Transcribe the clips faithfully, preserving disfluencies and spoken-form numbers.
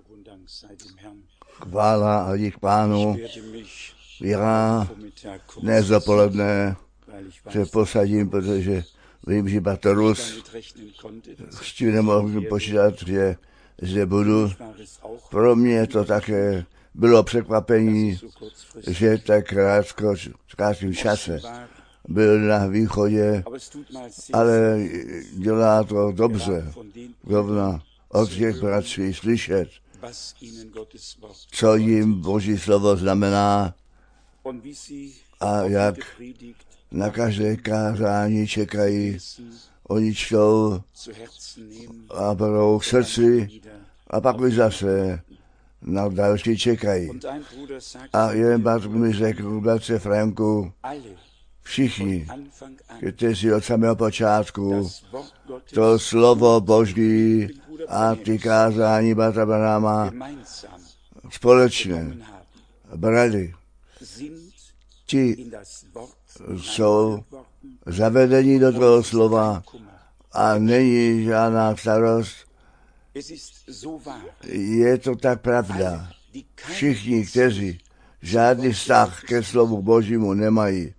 Chvála a dík Pánu. Já dnes dopoledne se posadím, protože vím, že Batorus s tím nemohl počítat, že zde budu. Pro mě to také bylo překvapení, že tak krátko, v krátkém čase byl na východě, ale dělá to dobře, rovna od těch bratří slyšet, co jim Boží slovo znamená a jak na každé kázání čekají, oni čtou a berou k srdci a pak už zase na další čekají. A jeden bratr mi řekl, bratře Franku, všichni, kteří od samého počátku to slovo Boží a ty kázání bratra Branhama společně brali, ti jsou zavedení do toho slova a není žádná starost. Je to tak pravda. Všichni, kteří žádný vztah ke slovu Božímu nemají,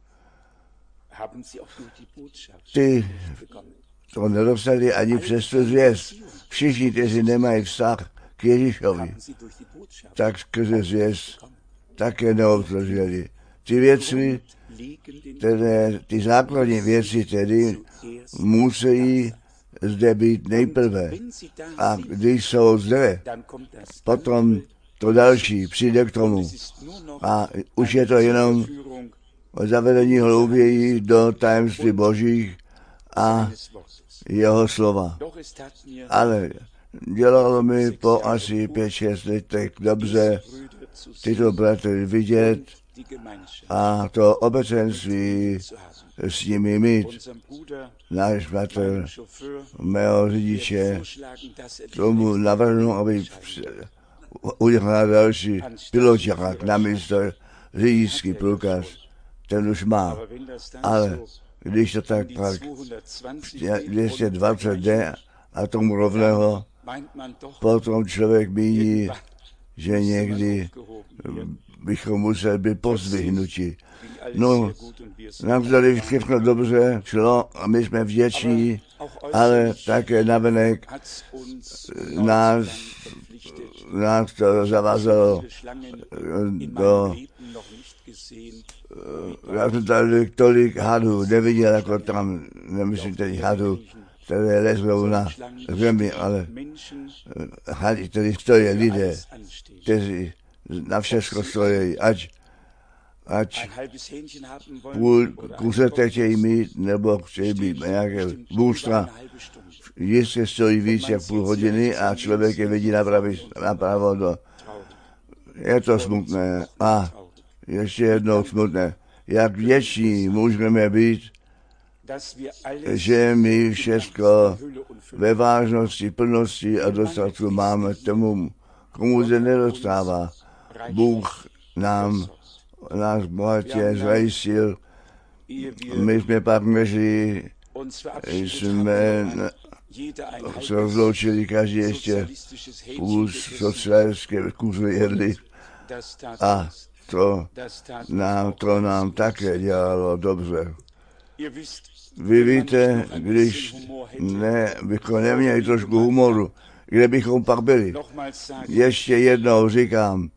ty to nedostali ani přes tu zvěst. Všichni, kteří nemají vztah k Ježíšovi, tak skrze zvěst také neobdrželi. Ty věci, které, ty základní věci tedy musí zde být nejprve. A když jsou zde, potom to další přijde k tomu. A už je to jenom zavedení hlouběji do tajemství Božích a jeho slova. Ale dělalo mi po asi pět, šest letech dobře tyto bratry vidět a to obecenství s nimi mít. Náš bratr, mého řidiče, tomu navrhnu, aby udělal další piloťák na místo řidičský průkaz. Ten už má. Ale když to tak pak dvě stě dvacet jde a tomu rovného, potom člověk míní, že někdy bychom museli být pozdvihnuti. No, nám tady všechno dobře šlo a my jsme vděční, ale také navenek nás, nás to zavazalo do... Já jsem tady tolik hadů neviděl, jako tam, nemyslím teď hadů, které lezou na zemi, ale hady, které stojí lidé, kteří na všechno stojí, ať, ať půl kusete chtějí mít, nebo chtějí mít nějaké bůstra, jistě stojí víc jak půl hodiny a člověk je vidí napravo do... Je to smutné a ještě jednou smutné. Jak vděční můžeme být, že my všechno ve vážnosti, plnosti a dostatku máme tomu, komu se nedostává. Bůh nám, nás bohatě zajistil. My jsme pak mezi, jsme se rozloučili, každý ještě půl socialistické kuře jedli. A to nám, to nám také dělalo dobře. Vy víte, když ne, bychom neměli trošku humoru, kde bychom pak byli. Ještě jednou říkám,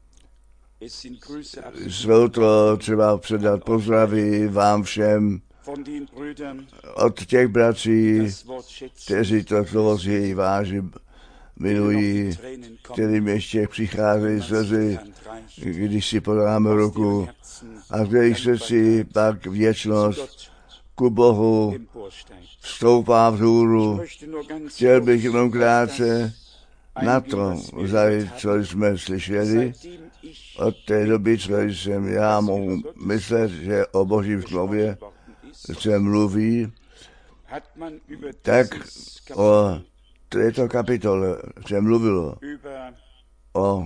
jsou to třeba předat pozdraví vám všem od těch bratří, kteří to slovo si váží, milují, kterým ještě přicházejí slzy, když si podáme ruku a v jejich srdci pak vděčnost ku Bohu vstoupá vzhůru. Chtěl bych jenom krátce na to vzít, co jsme slyšeli. Od té doby, co jsem já mohu myslet, že o Božím slově se mluví, tak o této kapitole se mluvilo. O,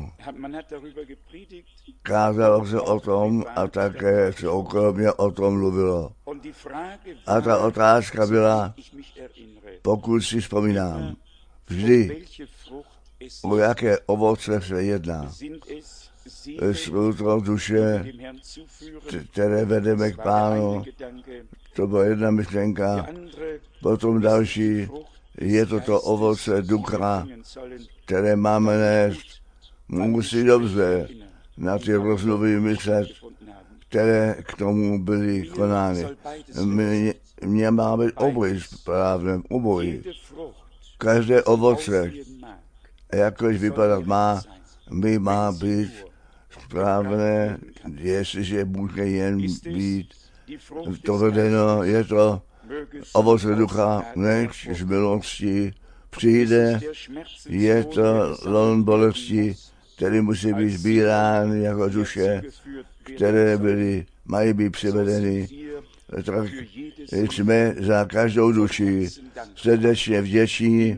kázalo se o tom a také se okolo o tom mluvilo. A ta otázka byla, pokud si vzpomínám, vždy, o jaké ovoce se jedná. Jsou to duše, které vedeme k Pánu. To byla jedna myšlenka. Potom další, je to to ovoce ducha, které máme nést. Musí dobře na ty rozmluvy myslet, které k tomu byly konány. Mě, mě má být obojí správně, obojí. Každé ovoce, jakkoliv vypadat má, by má být správné, jestliže může jen být to vedeno, je to ovoce ducha, než z milosti přijde, je to lon bolesti, který musí být sbírán jako duše, které byly, mají být přivedeny. Tak jsme za každou duši srdečně vděční,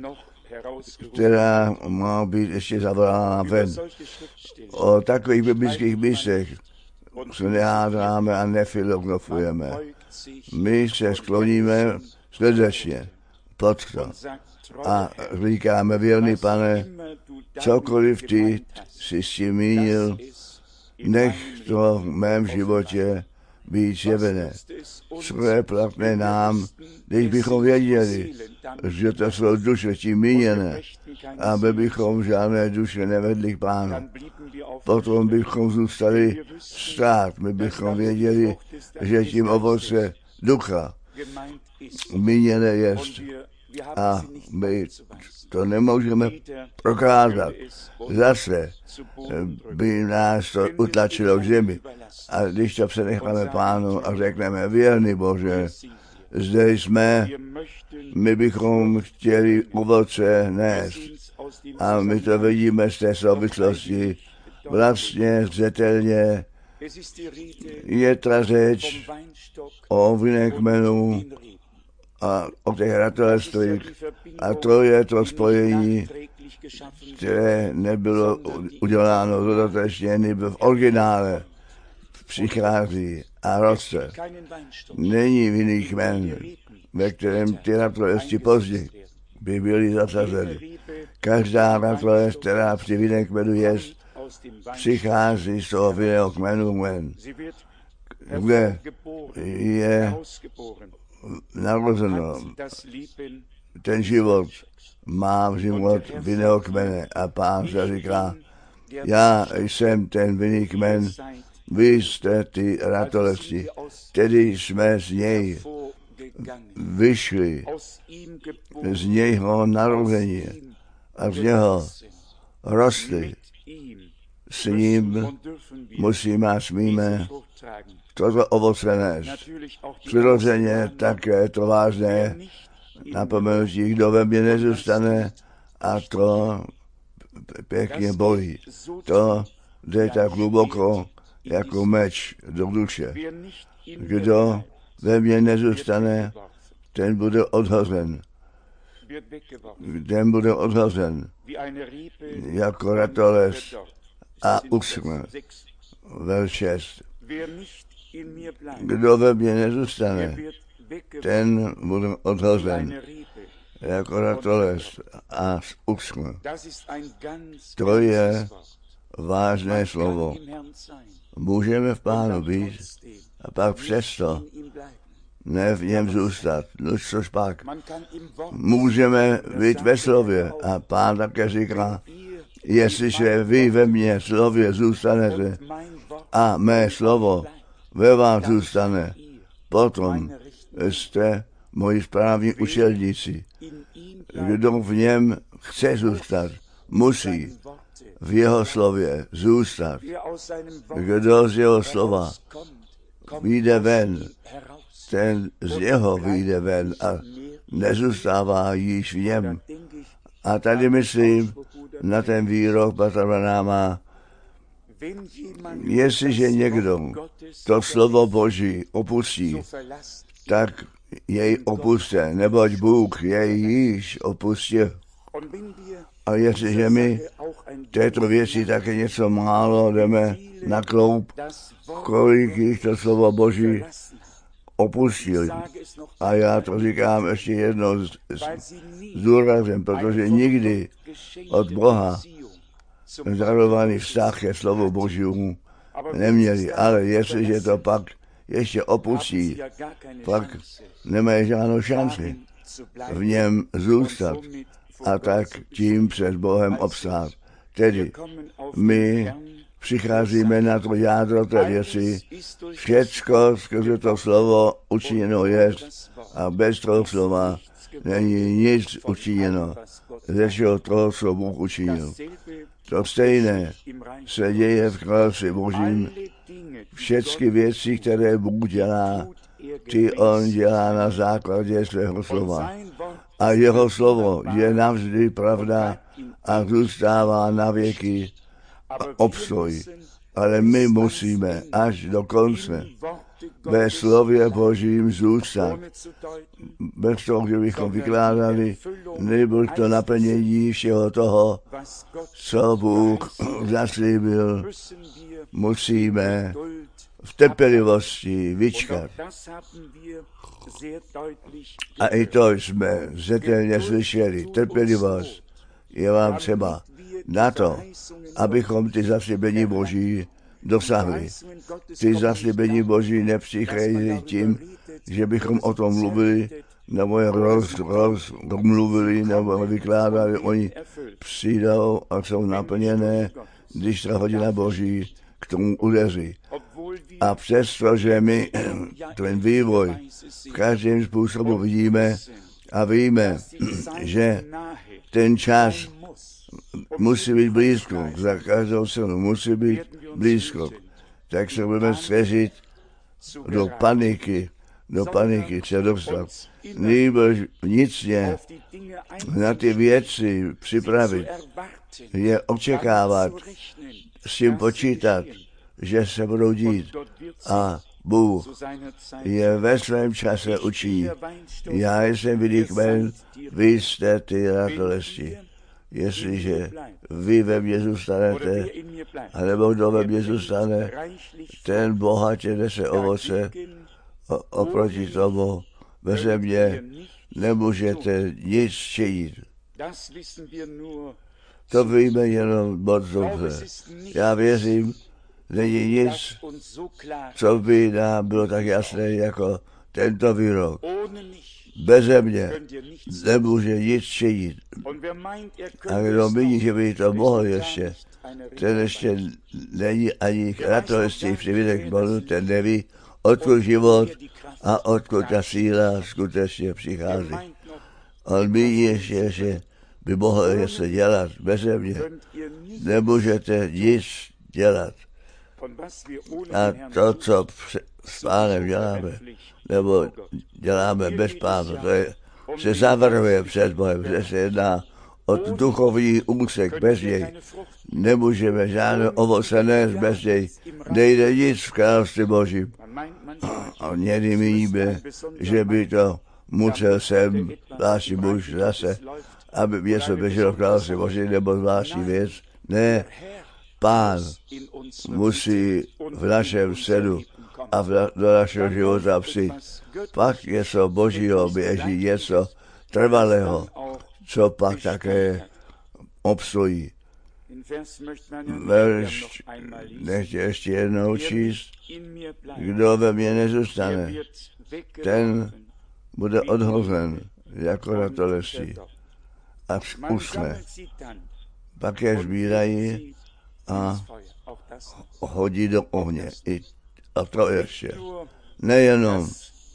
která má být ještě zavolána ven. O takových biblických místech se nehádáme a nefilozofujeme. My se skloníme srdečně pod to a říkáme, věrný Pane, cokoliv ty jsi s tím mínil, nech to v mém životě být zjevené. Co je platné nám, když bychom věděli, že to jsou duše tím míněné, aby bychom žádné duše nevedli k Pánu. Potom bychom zůstali stát, my bychom věděli, že tím ovoce ducha míněné jest. A my to nemůžeme prokázat. Zase by nás to utlačilo k zemi. A když to přenecháme Pánu a řekneme, věrný Bože, zde jsme, my bychom chtěli ovoce nést. A my to vidíme z té souvislosti. Vlastně zřetelně je ta řeč o vinné kmenu a o těch ratolestvích. A to je to spojení, které nebylo uděláno dodatečně, nebo v originále přichází a roste. Není vinný kmen, ve kterém ty ratolesti později by byly zasazeny. Každá ratolest, která při vinném kmenu je, přichází z toho vinného kmenu ven, kde je narozeno ten život, má život vinného kmene a Pán se říká, já jsem ten vinný kmen, vy jste ty ratolesti, tedy jsme z něj vyšli, z něho narození a z něho rostli. S ním musíme a smíme toto ovoce nést. Přirozeně také to vážné napomenutí, kdo ve mně nezůstane, a to pěkně bolí. To jde tak hluboko jako meč do duše. Kdo ve mně nezůstane, ten bude odhozen. Ten bude odhozen jako ratolest a uschne. Verš šest. Kdo ve mně nezůstane, ten bude odhozen jako ratolest a uschne. To je vážné slovo. Můžeme v Pánu být a pak přesto ne v něm zůstat. No což pak? Můžeme být ve slově a Pán také říká, jestliže vy ve mně slově zůstanete a mé slovo ve vás zůstane, potom jste moji správní učedníci. Kdo v něm chce zůstat, musí v jeho slově zůstat. Kdo z jeho slova vyjde ven, ten z něho vyjde ven a nezůstává již v něm. A tady myslím na ten výrok Bratra Branhama, jestliže někdo to slovo Boží opustí, tak jej opuste, neboť Bůh jej již opustil. A jestliže my této věci také něco málo jdeme na kloup, kolik jich to slovo Boží opustil. A já to říkám ještě jednou s, s, s důrazem, protože nikdy od Boha darovaný vztah ke slovu Božímu neměli. Ale jestliže to pak ještě opustí, pak nemají žádnou šanci v něm zůstat a tak tím před Bohem obstát. Tedy my přicházíme na to jádro té věci, všecko skrze to slovo učiněno je a bez toho slova není nic učiněno ze všeho toho, co Bůh učinil. To stejné se děje v království Božím. Všechny věci, které Bůh dělá, ty on dělá na základě svého slova. A jeho slovo je navždy pravda a zůstává na věky a obstoj. Ale my musíme až do konce ve slově Božím zůstat. Bez toho, že bychom vykládali, nebyl to naplnění všeho toho, co Bůh zaslíbil, musíme v trpělivosti vyčkat. A i to jsme zřetelně slyšeli. Trpělivost je vám třeba na to, abychom ty zaslíbení Boží dosahli. Ty zaslíbení Boží nepřicházejí tím, že bychom o tom mluvili, nebo je roz, roz, mluvili, nebo vykládali. Oni přijdou a jsou naplněné, když ta hodina Boží k tomu udeří. A přesto, že my ten vývoj v každém způsobu vidíme a víme, že ten čas musí být blízko, za každou cenu musí být blízko, tak se budeme snažit do paniky, do paniky se dostat. Nýbrž vnitřně na ty věci připravit, je očekávat, s tím počítat, že se budou dít a Bůh je ve svém čase učí. Já jsem vidí kmen, vy jste ty ratolesti. Jestliže vy ve mně zůstanete, anebo kdo ve mně zůstane, ten bohatě nese ovoce, o, oproti tomu ve země nemůžete nic činit. To víme jenom moc dobře. Já věřím, není nic, co by nám bylo tak jasné jako tento výrok. Beze mě nemůže nic činit. A kdo míní, že by to mohl ještě, ten ještě není ani ratolestí přivědek Bohu, ten neví, odkud život a odkud ta síla skutečně přichází. On míní ještě, že by mohl ještě dělat beze mě. Nemůžete nic dělat. A to, co s Pánem děláme, nebo děláme bez Pána, to je, se zavrhuje před Bohem, že se jedná o duchovní úsek bez něj. Nemůžeme žádné ovoce nést bez něj. Nejde nic v království Božím. A někdy míníme, že by to musel sem zvláštní muž zase, aby něco běželo v království Božím, nebo zvláštní věc. Ne, Pán musí v našem sedu a v na, do našeho života přijít. Pak něco Božího běží, něco trvalého, co pak také obstojí. Verš nechci ještě jednou číst. Kdo ve mně nezůstane, ten bude odhozen jako ratolestí a uschne. Pak je sbírají a hodí do ohně. I a to ještě. Nejenom,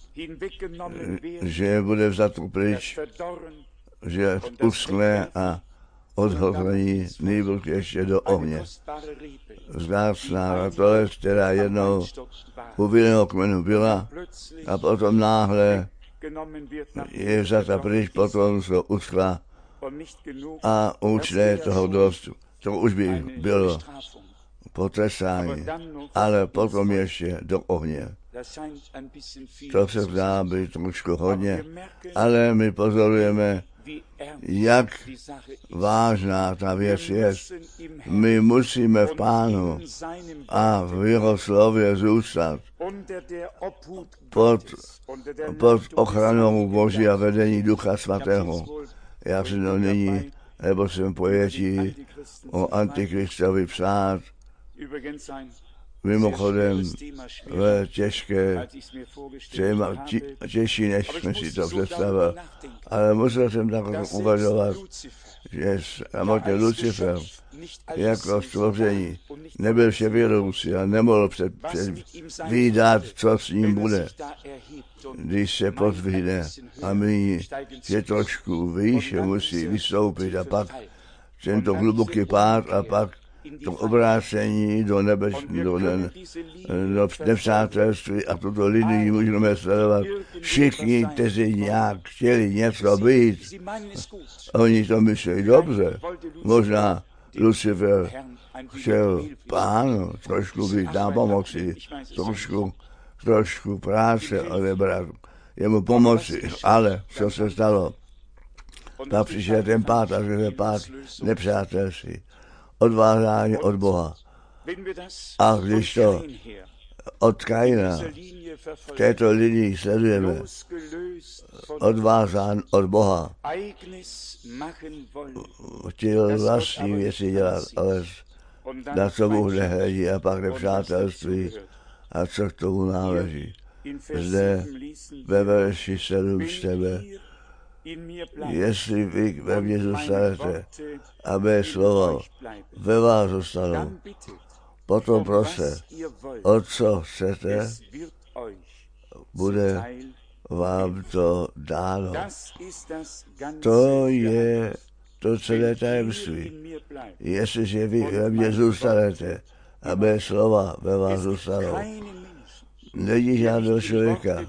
že bude vzato pryč, že uschne a odhození nýbrž ještě do ohně. Vzácná ratolest, která jednou u vinného kmenu byla a potom náhle je vzata pryč, potom se uschla a učné toho dost. To už by bylo potrestání, ale potom ještě do ohně. To se zdá být trošku hodně, ale my pozorujeme, jak vážná ta věc je. My musíme v Pánu a v jeho slově zůstat pod, pod ochranou Boží a vedení Ducha Svatého. Já si to nyní nebo jsem pojetí o Antikristovi psát. Mimochodem, ve těžké, téma, těžší, než jsme si to představili. Ale musel jsem tak uvažovat, že samotný Lucifer jako stvoření nebyl vševědoucí a nemohl předvídat, co s ním bude, když se pozvihne a my je trošku výše musí vystoupit a pak tento hluboký pád a pak to obrácení do, nebe, do, ne, do nepřátelství a tuto linii můžeme sledovat. Všichni, kteří nějak chtěli něco být, oni to myslí dobře. Možná Lucifer chtěl pánu trošku být na pomoci, trošku, trošku práce odebrat, jemu pomoci, ale co se stalo? Pak přišel ten pád a že pád nepřátelství. Odvázání od Boha. A když to od Kaina v této linii sledujeme, odvázán od Boha, chtěl vlastní věci dělat, ale na co Bůh nehledí a pak nepřátelství a co k tomu náleží. Zde ve verši sedm čteme, jestli vy ve mně zůstanete a mé slova ve vás zůstanou, potom proste, o co chcete, bude vám to dáno. To je to celé tajemství. Jestliže vy ve mně zůstanete a mé slova ve vás zůstanou, není žádného člověka,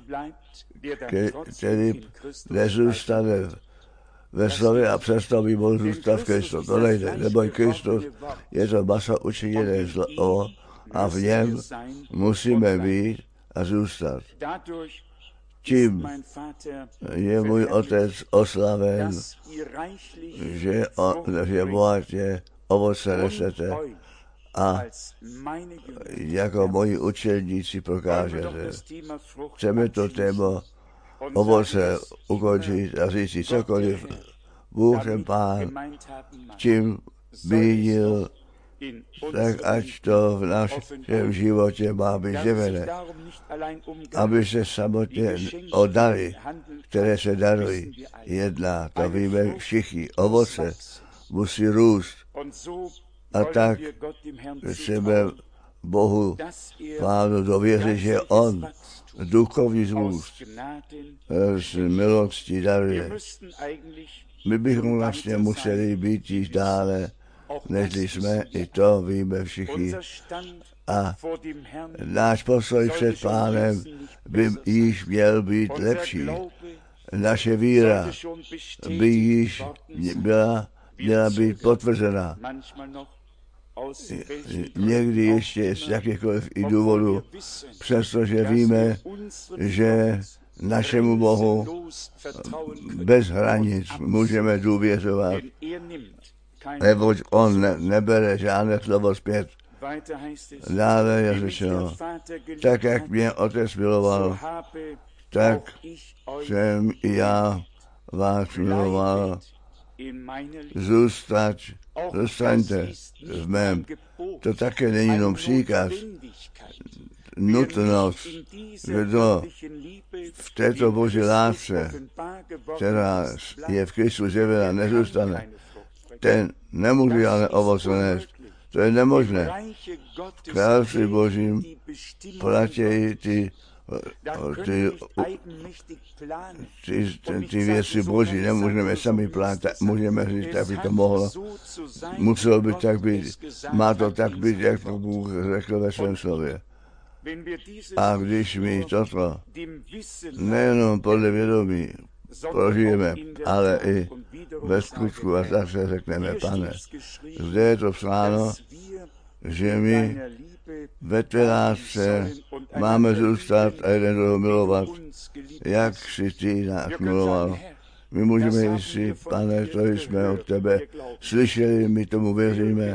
který nezůstane ve slově a přesto by mohl zůstat v Kristu. To nejde, neboť Kristus je to masa učiněné slovo a v něm musíme být a zůstat. Tím je můj otec oslaven, že, o, že bohatě ovoce nesete a jako moji učedníci prokážete. Chceme to téma ovoce ukončit a říct si cokoliv. Bůh ten Pán, čím mínil, tak ať to v našem životě má být zjevené, aby se samotně o dary, které se darují, jedná, to víme všichni, ovoce musí růst. A tak chceme Bohu Pánu dověřit, že On duchovní růst z milostí daruje. My bychom vlastně museli být již dále, než jsme, i to víme všichni. A náš postoj před Pánem by již měl být lepší. Naše víra by již byla, měla být potvrzena. Někdy ještě z jakýchkoliv i důvodu, přestože víme, že našemu Bohu bez hranic můžeme důvěřovat, neboť On ne, nebere žádné slovo zpět. Dále je řečeno, tak jak mě Otec miloval, tak jsem i já vás miloval. Zůstat, zůstaňte v mém. To také není jenom příkaz, nutnost, kdo v této boží lásce, která je v Kristu zjevena, nezůstane, ten nemůže ale ovoce nést. To je nemožné. Království Božím platí ty Ty, ty, ty, ty věci Boží nemůžeme sami plánit, můžeme říct, aby to mohlo, muselo by tak být, má to tak být, jak to Bůh řekl ve svém slově. A když my toto nejenom podle vědomí prožijeme, ale i ve skutku a tak se řekneme, Pane, zde je to psáno, že my ve tvé lásce máme zůstat a jeden druhého milovat, jak si ty nás miloval. My můžeme říct, Pane, to jsme od tebe slyšeli, my tomu věříme.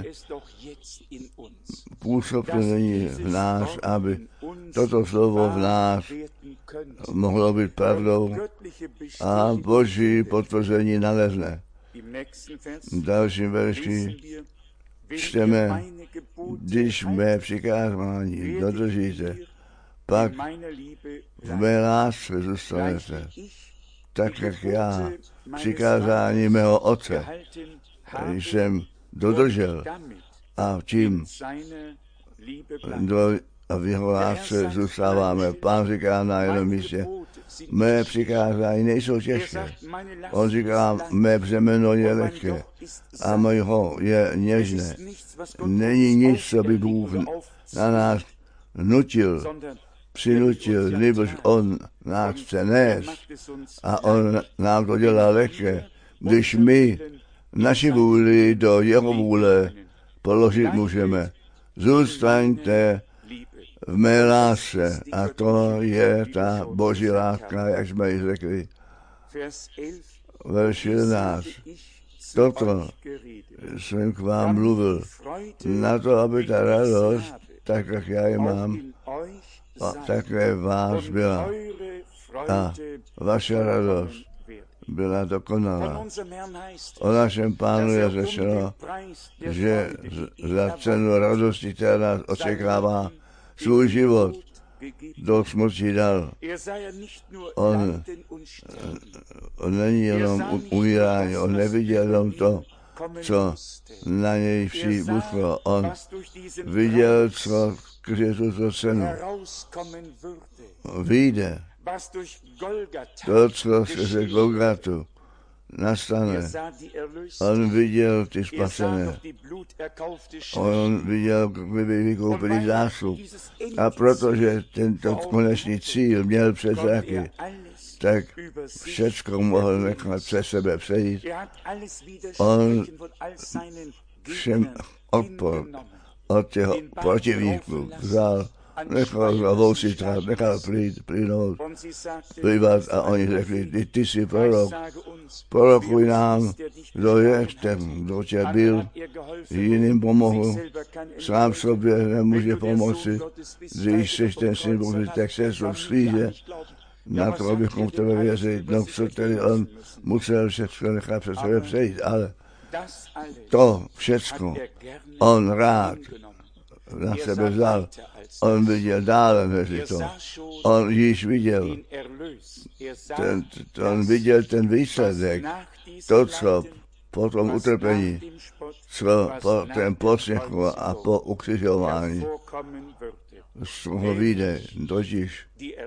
Působ to není v nás, aby toto slovo v nás mohlo být pravdou a Boží potvrzení nalezne. V dalším verši čteme, když mé přikázání dodržíte, pak v mé lásce zůstanete, tak jak já přikázání mého Otce jsem dodržel a tím do, a v jeho lásce zůstáváme. Pán říká na jednom místě, mé přikázání nejsou těžké. On říká, mé břemeno je lehké a mojeho je něžné. Není nic, co by Bůh na nás nutil, přinutil, nebož on nás chce nést a on nám to dělá lehké, když my naši vůli do jeho vůle položit můžeme. Zůstaňte v mé lásce a to je ta Boží láska, jak jsme ji řekli. Verš jedenáct. Toto jsem k vám mluvil, na to, aby ta radost, tak jak já ji mám, a také vás byla. A vaše radost byla dokonalá. O našem Pánu je řečeno, že za cenu radosti, která nás očekává, svůj život do smrti dal. On, on není jenom umírání, on neviděl jenom to, co na něj přijít muselo. On viděl, co skrze tuto cenu vyjde. To, co skrze Golgatu nastane. On viděl ty spasené. On viděl, kdyby vykoupený zástup. A protože tento konečný cíl měl před zraky, tak všecko mohl nechat přes sebe přejít. On všem odpor od těch protivníků vzal, nechal zavousit, nechal plynout, plivat a oni řekli, ty, ty jsi prorok, prorokuj nám, kdo je ten, kdo tě byl, jiným pomohl, sám sobě nemůže pomoci, když jsi ten syn Boží, tak se to vzkříže, na to, abychom v tebe věřili, no co tedy on musel všechno nechat přes sebe přejít, ale to všecko on rád na sebe vzal. On viděl dále mezi to. On již viděl, ten, on viděl ten výsledek, to, co po tom utrpení, co po tom posměchu a po ukřižování z toho vyjde, totiž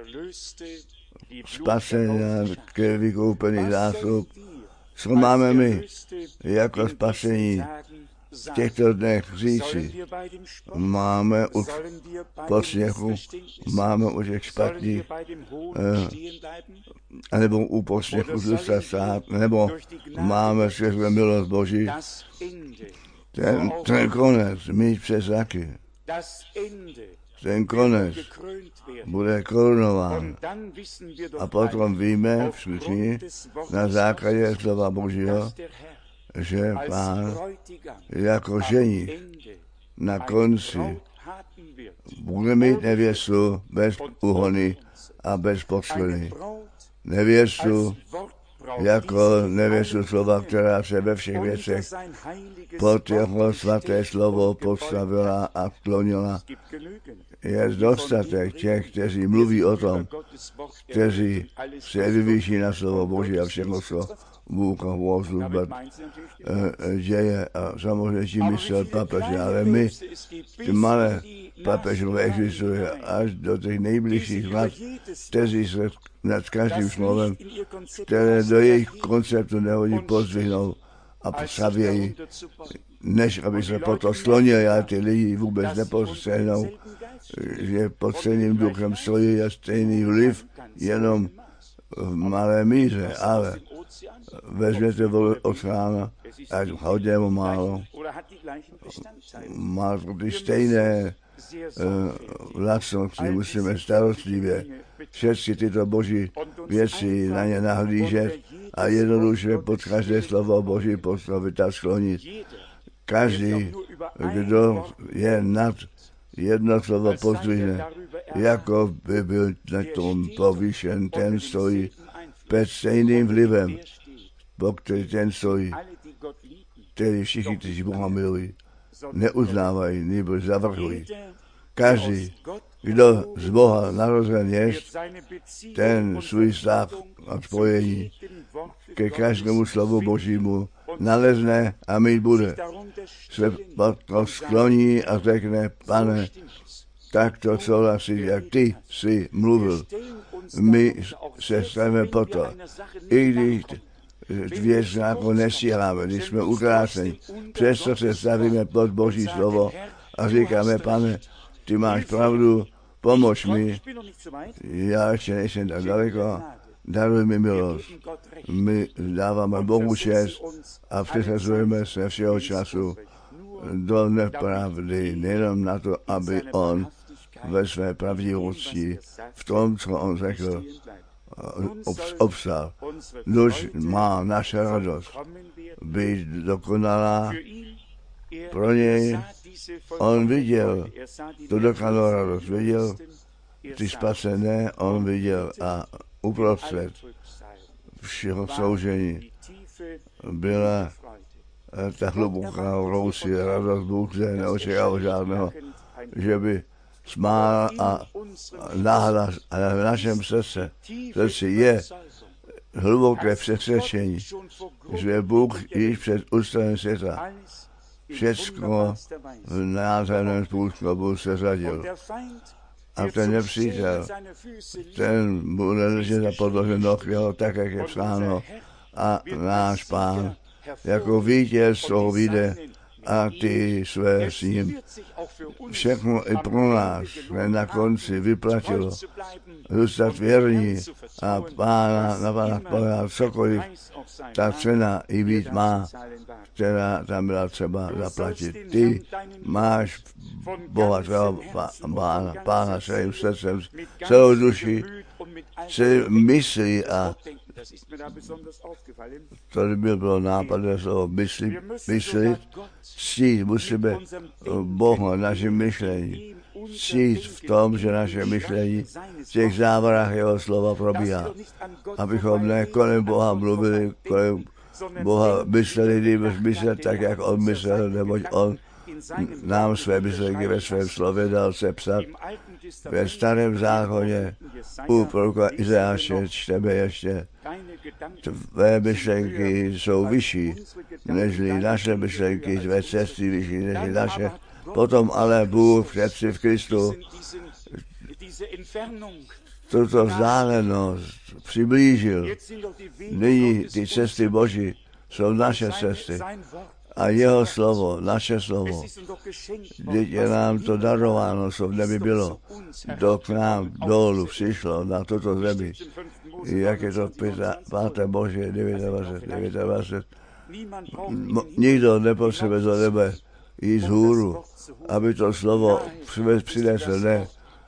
spasený ke vykoupený zástup, co máme my jako spasení v těchto dnech říci. Máme u posměchu, máme u těch špatných, eh, nebo u posměchu zůstat stát, nebo máme skrze milost Boží ten, ten konec mít přes zraky. Ten konec bude korunován. A potom víme všichni na základě slova Božího, že Pán jako ženich na konci bude mít nevěstu bez úhony a bez podsliny. Nevěstu jako nevěstu slova, která se ve všech věcech pod jeho svaté slovo postavila a sklonila. Je dostatek těch, kteří mluví o tom, kteří se vyvýší na slovo Boží a všechno, co Bůh a Bůh děje. A samozřejmě tím myslel papeže, ale my, ty malé papežové existuje až do těch nejbližších let, kteří se nad každým slovem, které do jejich konceptu nehodí pozdvihnou a postavějí, než aby se potom slonili, a ty lidi vůbec nepostřehnou, že pod stejným duchem stojí a stejný vliv jenom v malé míře, ale vezměte volu oceána, ať hodně nebo málo, má to ty stejné uh, vlastnosti, musíme starostlivě všechny tyto boží věci na ně nahlížet a jednoduše pod každé slovo Boží postavit a sklonit. Každý, kdo je nad jedno slovo pozdvihne, jako by byl na tom povýšen, ten stojí před stejným vlivem, po který ten stojí. tedy všichni, kteří Boha milují, neuznávají, nebo zavrhují. Každý, kdo z Boha narozen je, ten svůj vztah a spojení ke každému slovu Božímu nalezne a mít bude. Se to skloní a řekne, Pane, tak to souhlasí, jak ty jsi mluvil. My se stavíme po to. I když věc jako nestíháme, když jsme utráceni, přesto se stavíme pod Boží slovo a říkáme, Pane, ty máš pravdu, pomož mi, já ještě nejsem tak daleko, daruj mi milost. My dáváme Bohu čest a přesazujeme se všeho času do nepravdy, nejenom na to, aby on ve své pravdivosti v tom, co on řekl, obstal. Nož má naše radost být dokonalá. Pro něj on viděl tu dokonalou radost, viděl ty spasené, on viděl a uprostřed všeho soužení byla ta hluboká rousí radost. Bůh se neočekával žádného, že by smál a nahlas, ale v našem srdci, srdci je hluboké přesvědčení, že Bůh již před ústavem světa všecko v nádherném způsobu seřadil. A ten nepřítel, ten bude ležet za podložen do chvíle, tak, jak je psáno, a náš Pán jako vítěz toho vyjde a ty své s ním. Všechno i pro nás se na konci vyplatilo. Zůstat věrní a Pána na Pána spoléhat cokoliv ta cena i být má, která tam byla třeba zaplatit. Ty máš Boha tvého Pána, Pána svým srdcem, celou duši, celou myslí a to by bylo nápadné slovo myslit, myslit, ctít, musíme Boha našem myšlení, ctít v tom, že naše myšlení v těch závorách jeho slova probíhá. Abychom ne kolem Boha mluvili, kolem Boha mysleli, kdyby myslet tak, jak on myslel, neboť on nám své myšlenky ve svém slově dal sepsat. Ve starém zákoně u proroka Izajáše čteme ještě, tvé myšlenky jsou vyšší, nežli naše myšlenky, tvé cesty vyšší, nežli naše. Potom ale Bůh přeci v Kristu tuto vzdálenost přiblížil. Nyní ty cesty Boží jsou naše cesty. A jeho slovo, naše slovo, když je nám to darováno, co v nebi bylo, do k nám dolů přišlo na tuto zemi. Jak je to páté Bože, dvacet devět, dvacet devět. Nikdo nepotřebuje do nebe jít z hůru, aby to slovo přinesl, ne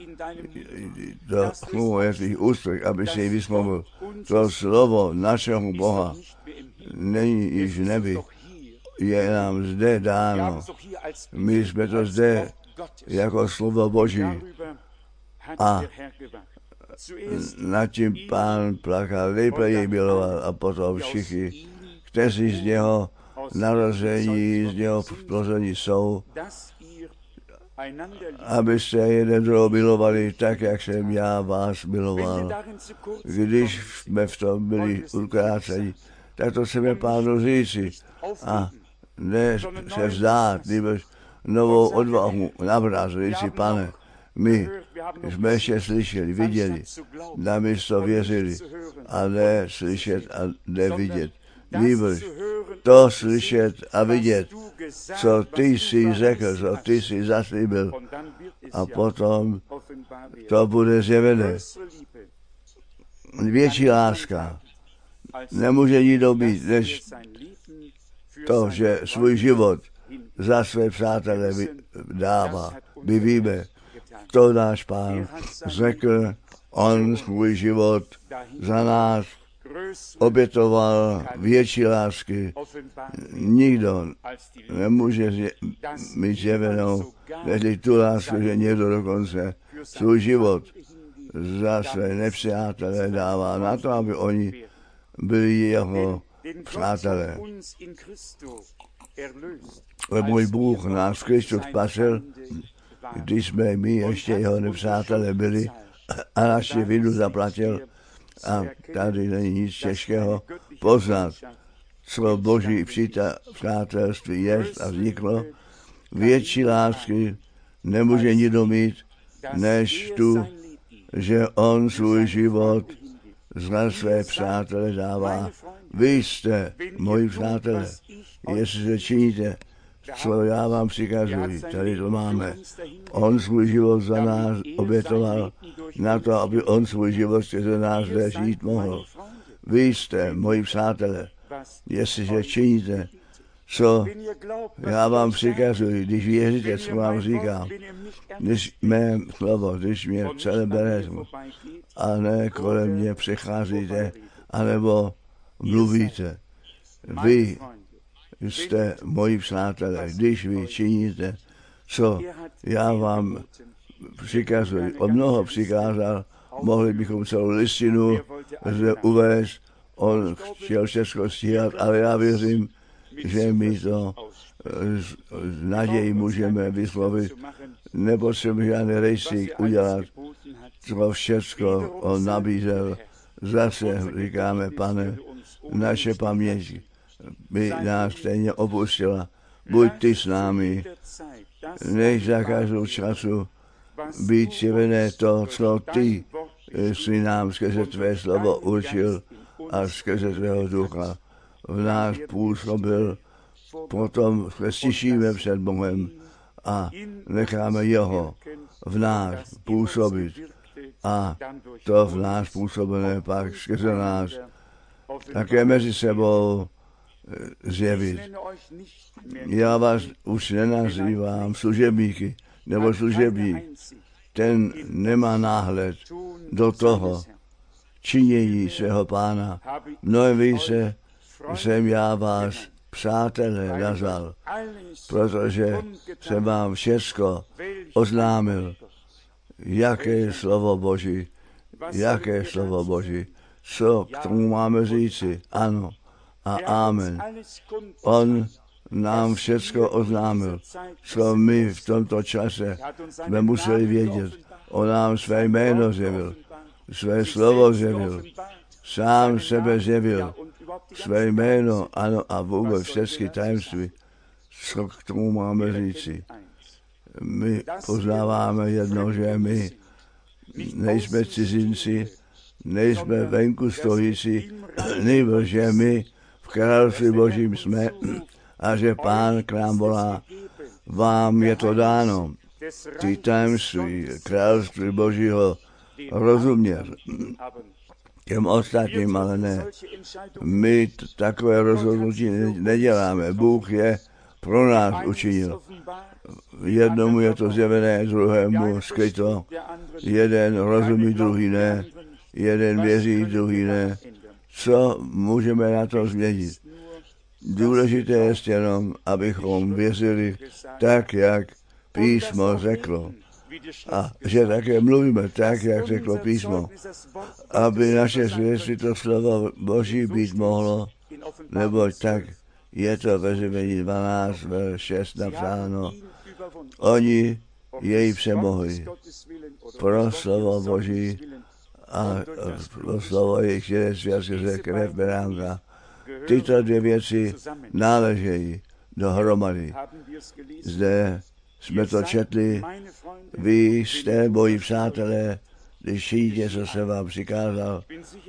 do chlumojetých ústrojů, aby si ji vysmluvil. To slovo našeho Boha není již v nebi, je nám zde dáno. My jsme to zde jako slovo Boží. A nad tím Pán plakal, nejprve jej miloval a potom všichni, kteří z něho narození, z něho splození jsou, abyste jeden druhého milovali tak, jak jsem já vás miloval. Když jsme v tom byli ukráceni, tak to chceme Pánu říci. A ne se vzdát, nebož novou odvahu nabrat, říci, Pane, my jsme ještě slyšeli, viděli, namísto věřili, a ne slyšet a nevidět. Nebož to slyšet a vidět, co ty jsi řekl, co ty jsi zaslíbil, a potom to bude zjevené. Větší láska nemůže nikdo být, než to, že svůj život za své přátelé dává. My víme, to náš Pán řekl, on svůj život za nás obětoval, větší lásky. Nikdo nemůže mít zjevenou, než tu lásku, že někdo dokonce svůj život za své nepřátelé dává na to, aby oni byli jeho přátelé. můj Bůh nás Kristus spasil, když jsme my ještě jeho nepřátelé byli a naši vinu zaplatil. A tady není nic těžkého poznat, co Boží přátelství je a vzniklo. Větší lásky nemůže nikdo mít, než tu, že on svůj život za své přátele dává. Vy jste moji přátelé, jestliže činíte, co já vám přikazuji, tady to máme. On svůj život za nás obětoval na to, aby on svůj život skrze nás zde žít mohl. Vy jste moji přátelé, jestliže činíte, co já vám přikazuji, když věříte, co vám říkám, když mé slovo, když mě celé berete a ne kolem mě přecházíte, anebo mluvíte. Vy jste moji přátelé, když vy činíte, co já vám přikazuji. On mnoho přikázal, mohli bychom celou listinu zde uvést, on chtěl všechno stíhat, ale já věřím, že my to z naději můžeme vyslovit. Nepotřebujeme žádný rejstřík udělat, co všechno on nabízel. Zase říkáme, Pane, naše paměť by nás stejně opustila. Buď ty s námi, než za každou času být přivené to, co ty jsi nám skrze tvé slovo určil a skrze tvého ducha v nás působil. Potom se stišíme před Bohem a necháme jeho v nás působit. A to v nás působené pak skrze nás také mezi sebou zjevit. Já vás už nenazývám služebníky nebo služebník. Ten nemá náhled do toho činění svého Pána. Mnohem více jsem já vás přátelé nazval, protože jsem vám všecko oznámil, jaké je slovo Boží, jaké je slovo Boží, co k tomu máme říci, ano a amen. On nám všecko oznámil, co my v tomto čase jsme museli vědět. On nám své jméno zjevil, své slovo zjevil, sám sebe zjevil, své jméno, ano a vůbec všechny tajemství, co k tomu máme říci. My poznáváme jedno, že my nejsme cizinci, nejsme venku stojící, nebo že my v království Božím jsme a že Pán k nám volá, vám je to dáno, ty tajemství království Božího rozumět. Těm ostatním, ale ne. My t- takové rozhodnutí neděláme. Bůh je pro nás učinil. Jednomu je to zjevené, druhému skryto. Jeden rozumí, druhý ne. Jeden věří, druhý ne. Co můžeme na to změnit? Důležité je jenom, abychom věřili tak, jak písmo řeklo. A že také mluvíme tak, jak řeklo písmo, aby naše svědectví to slovo Boží být mohlo, neboť tak je to ve Zjevení dvanáct, šest napsáno. Oni jej přemohli pro slovo Boží a pro slovo jejich svědectví a skrze krev beránka. Tyto dvě věci náležejí dohromady. Zde jsme to četli, vy jste moji přátelé, když činíte, co jsem vám přikázal.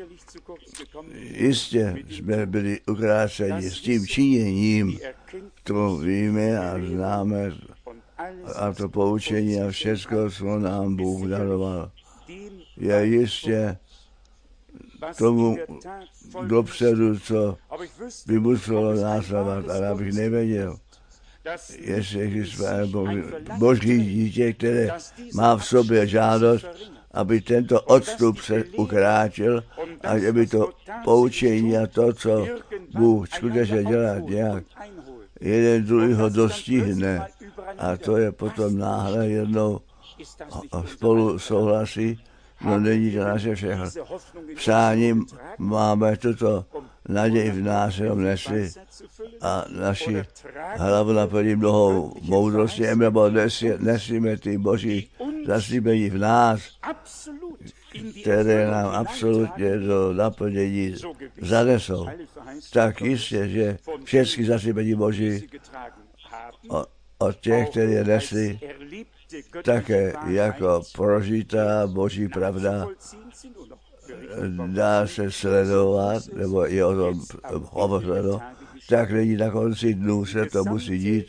Jistě jsme byli ukráceni s tím činěním, to víme a známe, a to poučení a všechno, co nám Bůh daroval. Je jistě tomu dopředu, co by muselo následovat, ale abych nevěděl, jestli existuje boží dítě, které má v sobě žádost, aby tento odstup se ukráčil a že by to poučení a to, co Bůh skutečně dělá nějak, jeden druhýho dostihne a to je potom náhle jednou a spolu souhlasí, No není to naše všechno. Přáním máme tuto naději v nás jenom nesli a naši hlavu naplní mnohou moudrosti, nebo nesíme ty boží zaslíbení v nás, které nám absolutně do naplnění zanesou. Tak jistě, že všechny zaslíbení boží od těch, kteří je nesli, také jako prožitá boží pravda dá se sledovat, nebo je o tom hovořeno, tak není na konci dnů se to musí dít.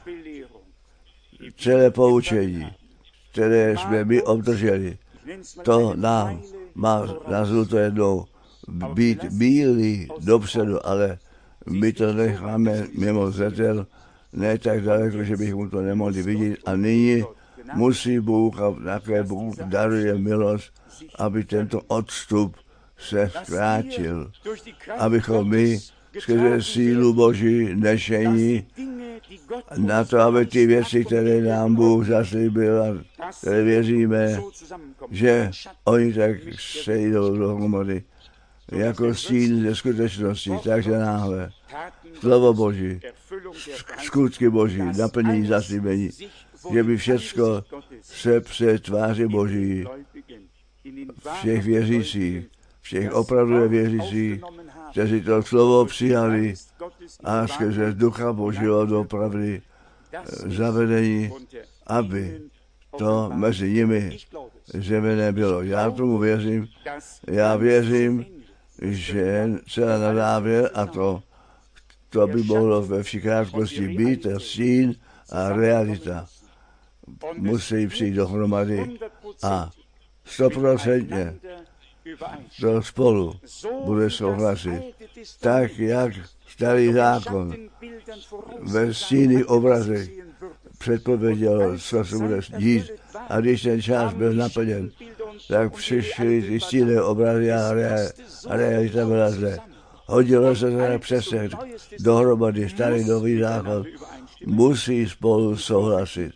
Celé poučení, které jsme my obdrželi, to nám má nazvu to jednou být bílý dopředu, ale my to necháme mimo zřetel, ne tak daleko, že bychom to nemohli vidět. A nyní musí Bůh, a také Bůh daruje milost, aby tento odstup se zkrátil, abychom my skrze sílu Boží nešení na to, aby ty věci, které nám Bůh zaslíbil a které věříme, že oni tak sejdou dohromady jako stín ze skutečnosti, takže náhle slovo Boží, skutky Boží, naplnění zaslíbení, že by všecko se před tváří Boží všech věřících, všech opravdu věřících, kteří to slovo přijali a skrze Ducha Božího do pravdy zavedení, aby to mezi nimi zjevené bylo. Já tomu věřím, já věřím, že celá na závěr, a to, to by mohlo ve vší krátkosti být, stín a realita musí přijít dohromady a stoprocentně to spolu bude souhlasit. Tak, jak starý zákon ve stíných obrazech předpověděl, co se bude dít. A když ten čas byl naplněn, tak přišly ty stíné obrazy a, re, a realita byla zde. Hodilo se teda přesně dohromady starý nový zákon. Musí spolu souhlasit.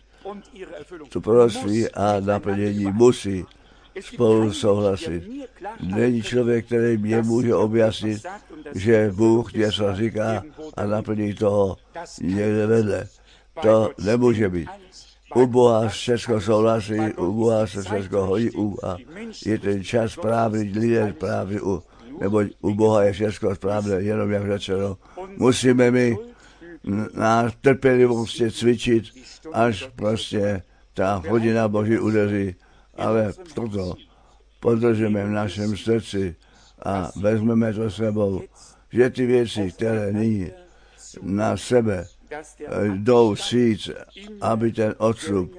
To proroctví a naplnění musí spolu souhlasit. Není člověk, který mě může objasnit, že Bůh něco říká a naplní toho někde vedle. To nemůže být. U Boha všechno souhlasí, u Boha se všechno hodí, u Boha je ten čas správný, lidé správný, nebo u Boha je všechno správné, jenom jak řečeno. Musíme my na trpělivosti cvičit, až prostě ta hodina Boží udeří, ale toto podržíme v našem srdci a vezmeme to sebou, že ty věci, které nyní na sebe jdou síc, aby ten odstup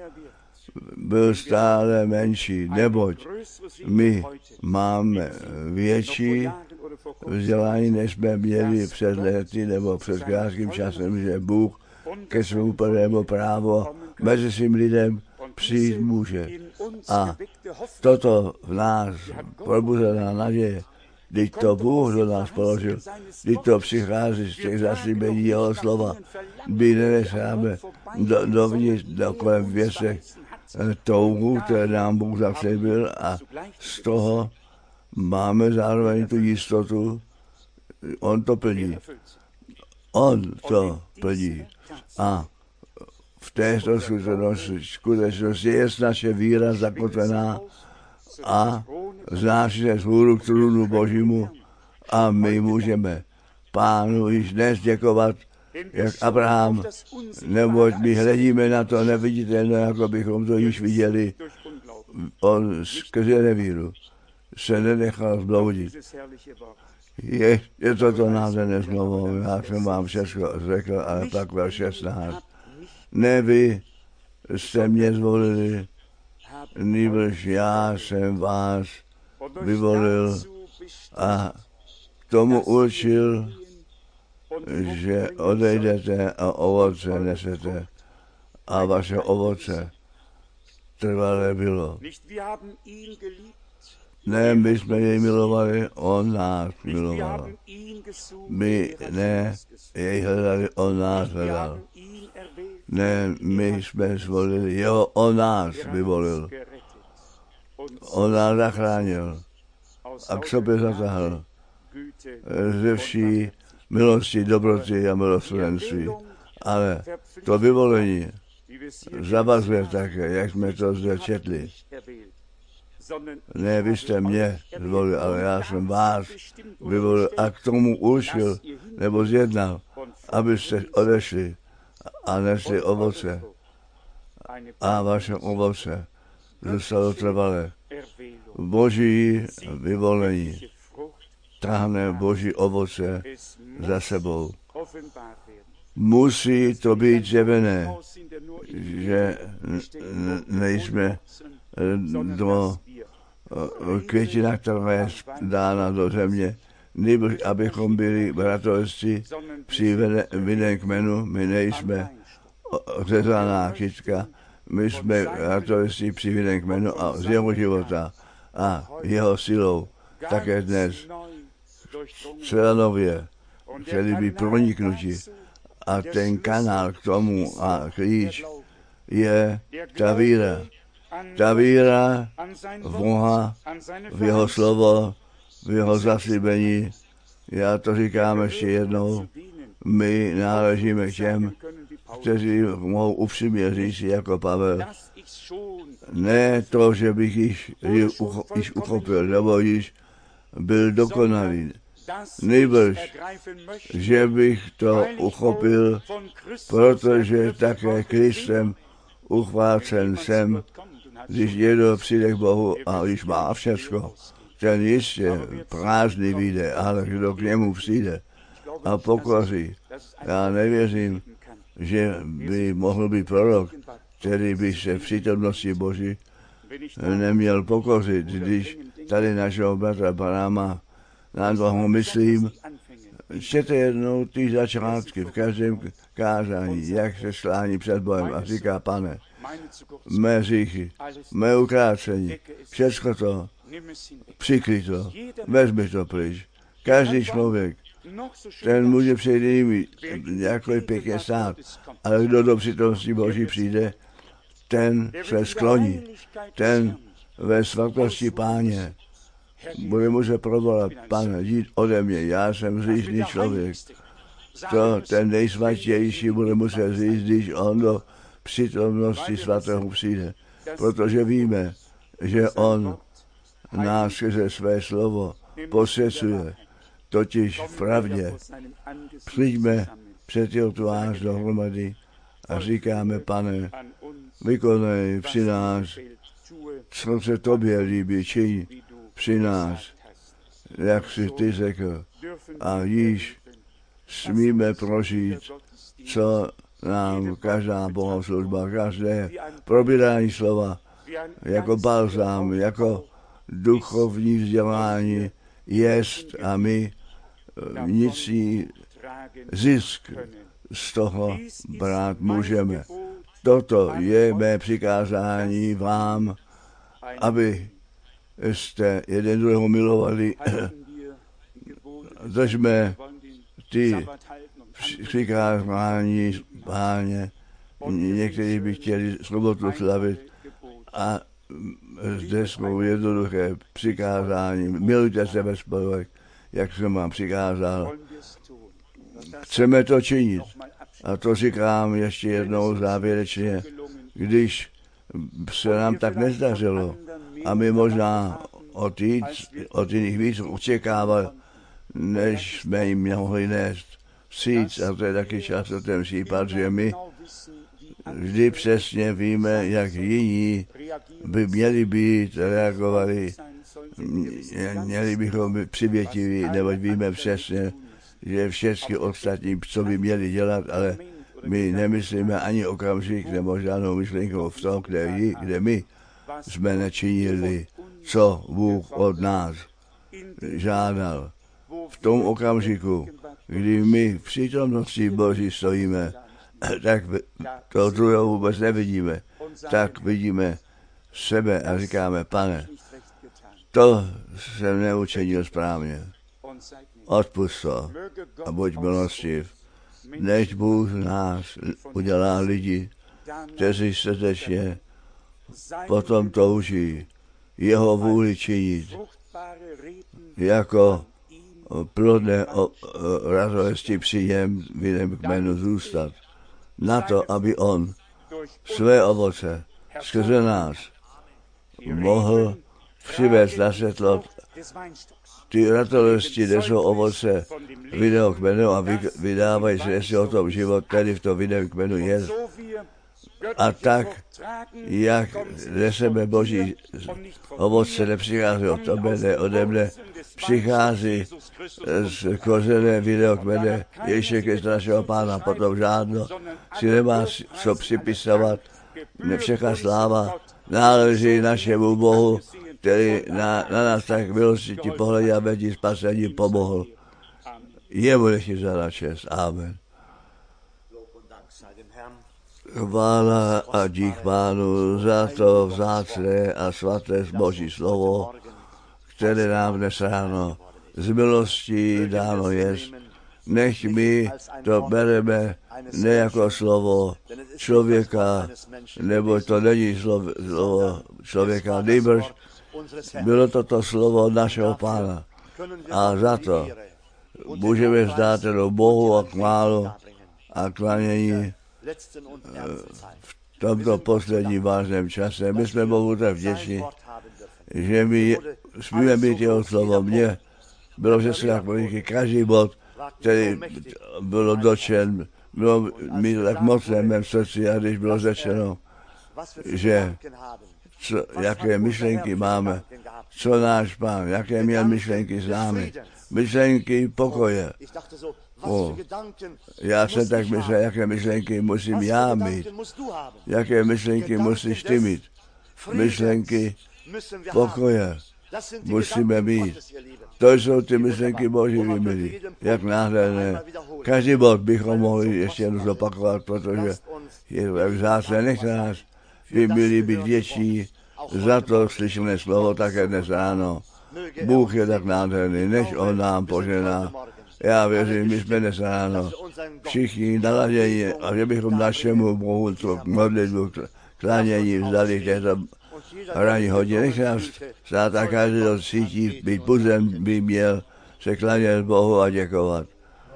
byl stále menší, neboť my máme větší vzdělání, než jsme měli před lety nebo před krátkým časem, že Bůh ke svému plnému právu mezi svým lidem přijít může. A toto v nás probuzená naděje, když to Bůh do nás položil, když to přichází z těch zaslíbení jeho slova, my nenecháme do, dovnitř, do kolem věcech touhu, které nám Bůh zaslíbil, a z toho máme zároveň tu jistotu, on to plní. On to plní. A v této skutečnosti je naše víra zakotvená a znáší se z hůru k trůnu Božímu a my můžeme Pánu již dnes děkovat, jak Abraham, neboť my hledíme na to neviditelné, jako bychom to již viděli. On skrze nevíru se nenechal zbloudit. Je, je to to nádherné slovo, já jsem vám všechno řekl, ale pak byl šestnáct. Ne vy jste mě zvolili, nýbrž já jsem vás vyvolil a tomu určil, že odejdete a ovoce nesete a vaše ovoce trvalé bylo. Ne, my jsme jej milovali, on nás miloval. My ne, jej hledali, on nás hledal. Ne, my jsme zvolili, jo, on nás vyvolil. On nás zachránil a k sobě zatáhl ze vší milosti, dobroty a milosrdenství. Ale to vyvolení zavazuje také, jak jsme to zde četli. Ne, vy jste mě zvolil, ale já jsem vás vyvolil a k tomu určil nebo zjednal, abyste odešli a nesli ovoce. A vaše ovoce zůstalo trvalé. Boží vyvolení táhne Boží ovoce za sebou. Musí to být zjevené, že nejsme do květina, která je dána do země, nebož abychom byli bratrství při vinném kmenu, my nejsme řezaná kytka, my jsme bratrství při vinném kmenu a z jeho života a jeho silou také dnes celé nově chtěli být proniknuti a ten kanál k tomu a klíč je ta víra. Ta víra v Boha, v jeho slovo, v jeho zaslíbení. Já to říkám ještě jednou. My náležíme k těm, kteří mohou upřímně říct jako Pavel. Ne to, že bych již, již uchopil, nebo již byl dokonalý. Nejbrž, že bych to uchopil, protože také Kristem uchvácen jsem, když někdo přijde k Bohu a když má všecko, ten jistě prázdný vyjde, ale kdo k němu přijde a pokoří. Já nevěřím, že by mohl být prorok, který by se v přítomnosti Boží neměl pokořit, když tady našeho bratra Baráma na toho myslím, čtěte jednou ty začátky v každém kázání, jak se slání před Bohem a říká, Pane, mé hříchy, mé ukrácení, všecko to, přikryj to, vezmi to pryč. Každý člověk, ten může přijít jinými, jako je pěkně stát, ale kdo do přítomnosti Boží přijde, ten se skloní, ten ve svatosti Páně bude muset provolat, Pane, jít ode mě, já jsem hříšný člověk. To ten nejsvatější bude muset říct, když on do přítomnosti svatého přijde, protože víme, že on nás skrze své slovo posvěcuje, totiž v pravdě. Přijďme před jeho tvář dohromady a říkáme, Pane, vykonej při nás, co se tobě líbí, čiň při nás, jak jsi ty řekl. A již smíme prožít, co nám každá bohoslužba, každé probírání slova, jako balzám, jako duchovní vzdělání jest a my nicí zisk z toho brát můžeme. Toto je mé přikázání vám, aby jste jeden druhého milovali. Držme ty přikázání, Páně. Někteří by chtěli sobotu slavit a zde jsou jednoduché přikázání. Milujte se ve spolek, jak jsem vám přikázal. Chceme to činit. A to říkám ještě jednou závěrečně, když se nám tak nezdařilo a my možná od, jít, od jiných víc očekávali, než jsme jim mohli nést vstříc, a to je taky často ten případ, že my vždy přesně víme, jak jiní by měli být, reagovali, měli bychom být přivětiví, neboť víme přesně, že všechny ostatní, co by měli dělat, ale my nemyslíme ani okamžik nebo žádnou myšlenku v tom, kde, kde my jsme nečinili, co Bůh od nás žádal. V tom okamžiku, kdy my v přítomnosti Boží stojíme, tak to druhého vůbec nevidíme. Tak vidíme sebe a říkáme, Pane, to jsem neučinil správně. Odpusť to a buď milostiv. Než Bůh z nás udělá lidi, kteří srdečně potom touží jeho vůli činit. Jako plodné radosti při něm v jiném kmenu zůstat. Na to, aby on své ovoce skrze nás mohl přivést na světlo ty radosti, kde jsou ovoce vinného kmenu a vydávají se, jestli o tom život tedy v tom vinném kmenu je. A tak, jak neseme Boží ovoce, nepřichází od tebe, ne ode mne, přichází z kořené vinného kmene Ježíše Krista našeho Pána, potom žádno si nemá co připisovat, všechna sláva náleží našemu Bohu, který na, na nás tak milostití pohledě, aby ti spasení pomohl. Jemu nechci za čest. Amen. Chvála a dík Pánu za to vzácné a svaté Boží slovo, které nám dnes ráno z milostí dáno je. Nech my to bereme ne jako slovo člověka, nebo to není slovo, slovo člověka, nýbrž bylo to to slovo našeho Pána. A za to můžeme vzdát jenom Bohu a chválu a klanění v tomto posledním vážném čase. My jsme Bohu tak vděční, že my smíme mít jeho slovo. Mně bylo všechno tak velký, každý bod, který bylo dočen, bylo mít tak mocné v mém srdci, a když bylo řečeno, že co, jaké myšlenky máme, co náš Pán, jaké měl myšlenky s námi, myšlenky pokoje. O, já jsem tak myslel, jaké myšlenky musím já mít, jaké myšlenky musíš ty mít, myšlenky pokoje musíme mít. To jsou ty myšlenky Boží, milí, jak nádherné. Každý bod bychom mohli ještě jednou zopakovat, protože je vzácné. Nechte nás, vy milí, být větší za to slyšené slovo také dnes ráno. Bůh je tak nádherný, než on nám požená. Já věřím, my jsme dnes ráno všichni naladění a že bychom našemu Bohu to modlitbu klánění vzdali v této ranní hodině. Nech nás stát a každý, kdo cítí být puzem, by měl se klánět Bohu a děkovat.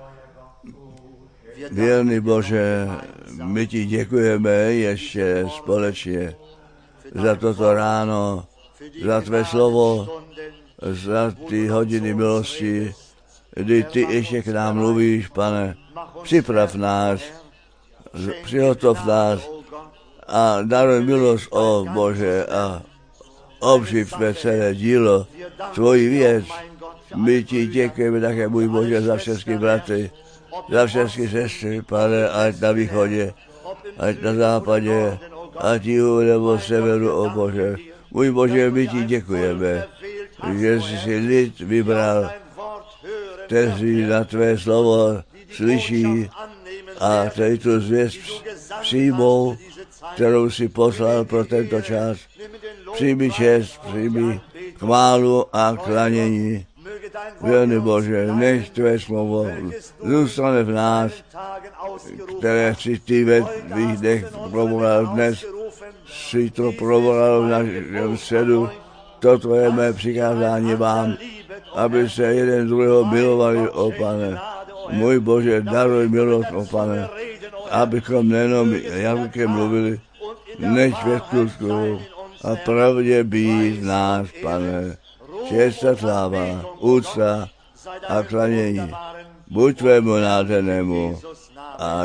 Věrný Bože, my ti děkujeme ještě společně za toto ráno, za tvé slovo, za ty hodiny milosti, kdy ty ještě k nám mluvíš, Pane. Připrav nás, přihotov nás a daruj milost, o Bože, a obživ své celé dílo, tvoji věc. My ti děkujeme také, můj Bože, za všechny bratry, za všechny sestry, Pane, ať na východě, ať na západě, ať jihu nebo severu, o Bože. Můj Bože, my ti děkujeme, že jsi si lid vybral, kteří na tvé slovo slyší a který tu zvěst přijmou, kterou si poslal pro tento čas. Přijmi čest, přijmi chválu a klanění. Věrný Bože, nech tvé slovo zůstane v nás, které si ty ve tvých dnech provolal dnes, si to provolal v našem středu. Toto je mé přikázání vám, aby se jeden druhého milovali, o Pane. Můj Bože, daruj milost, o Pane, abychom nejenom jazykem mluvili, než ve skutku a pravdě být nás, Pane. Čest a sláva, úcta a klanění. Buď tvému nádhernému a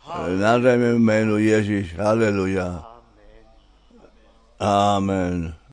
nádhernému jménu Ježíš. Haleluja. Amen.